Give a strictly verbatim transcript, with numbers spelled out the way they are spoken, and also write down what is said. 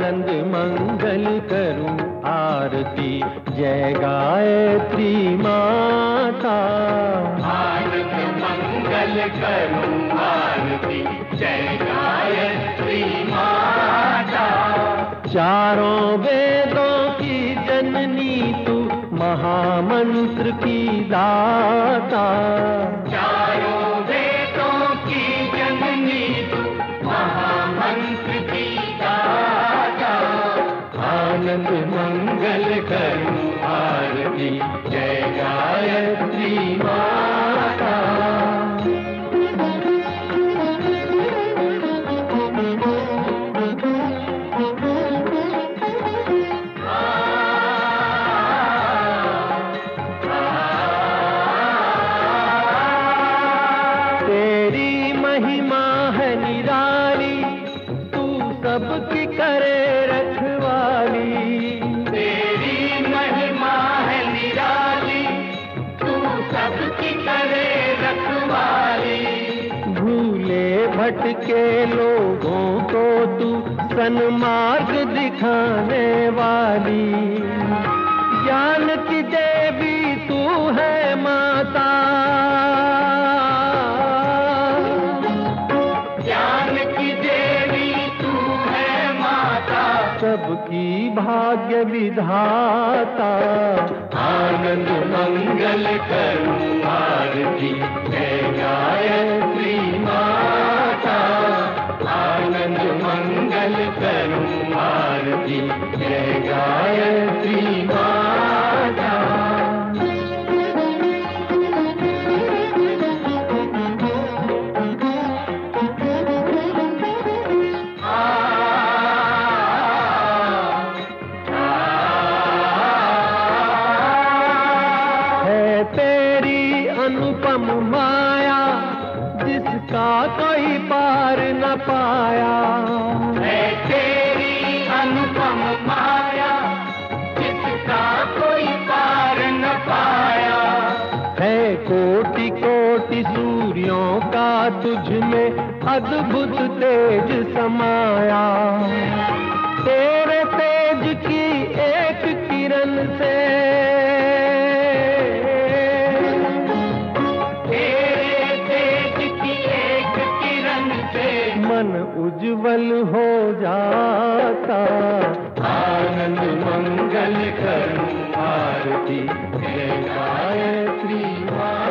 आनंद मंगल करूं आरती, जय गायत्री माता। आनंद मंगल करूं आरती, जय गायत्री माता। चारों वेदों की जननी तू, महामंत्र की दाता। चारों वेदों की जननी तू, महामंत्र की दाता। आनंद मंगल करूं आरती, जय गायत्री माता। तेरी महिमा है निराली, तू सबकी करे रखवाली। तेरी महिमा है निराली, तू सबकी करे रखवाली। भूले भटके लोगों को तू सन्मार्ग दिखाने वाली। ज्ञान की देवी तू है माता, ज्ञान की देवी तू है माता। सबकी भाग्य विधाता। आनंद मंगल करूं आरती, जय गायत्री माता। आनंद मंगल करूं आरती, जय गायत्री माता। तेरी अनुपम माया, जिसका कोई पार न पाया। है तेरी अनुपम माया, जिसका कोई पार न पाया। है कोटि कोटि सूर्यों का तुझ में अद्भुत तेज समाया। तेरे तेज की एक किरण से, मन उज्जवल हो जाता। आनंद मंगल करूं आरती, जय गायत्री माता।